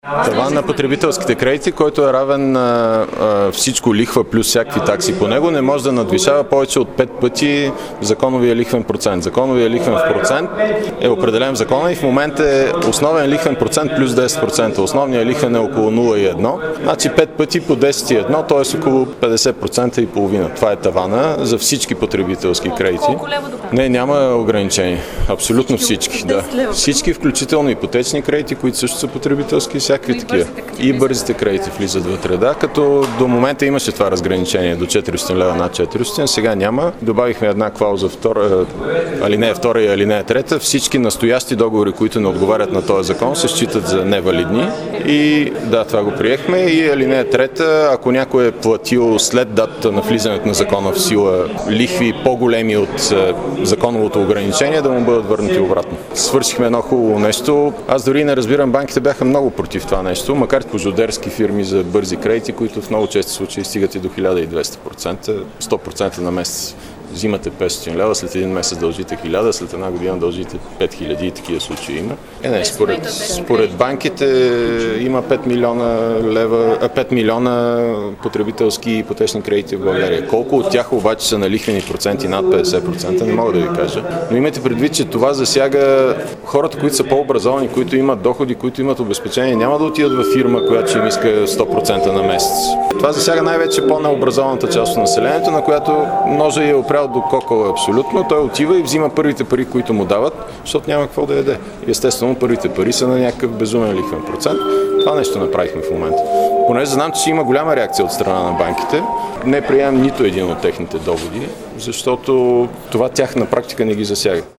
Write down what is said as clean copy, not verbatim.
Таван на потребителските кредити, който е равен на всичко лихва плюс всякакви такси по него, не може да надвишава повече от 5 пъти законовия лихвен процент. Законовия лихвен процент е определен в закона и в момента е основен лихвен процент плюс 10%. Основният лихвен е около 0,1. Значи 5 пъти по 10,1, т.е. около 50% и половина. Това е тавана за всички потребителски кредити. Не, няма ограничение. Абсолютно всички. Да. Всички, включително ипотечни кредити, които също са потребителски, всякакви такива. И бързите кредити влизат вътре, да, като до момента имаше това разграничение до 400 лева над 400, сега няма. Добавихме една клауза, алинея 2 и алинея 3. Всички настоящи договори, които не отговарят на този закон, се считат за невалидни. И да, това го приехме. И алинея 3, ако някой е платил след датата на влизането на закона в сила лихви по-големи от законовото ограничение, да му бъдат върнати обратно. Свършихме едно хубаво нещо. Аз дори не разбирам, банките бяха много против това нещо, макар пожодерски фирми за бързи кредити, които в много чести случаи стигат и до 1200%, 100% на месец. Взимате 500 лева, след един месец дължите 1000, след една година дължите 5000 и такива случаи има. Според банките има 5 милиона потребителски ипотечни кредити в България. Колко от тях обаче са на лихвени проценти над 50%, не мога да ви кажа. Но имайте предвид, че това засяга хората, които са по-образовани, които имат доходи, които имат обезпечение, няма да отидат във фирма, която ще им иска 100% на месец. Това засяга най-вече по-необразованата част от населението, на която ножа е опрял до кокала абсолютно. Той отива и взима първите пари, които му дават, защото няма какво да яде. Естествено, първите пари са на някакъв безумен лихвен процент. Това нещо направихме в момента. Понеже знам, че има голяма реакция от страна на банките, не приемам нито един от техните доводи, защото това тях на практика не ги засяга.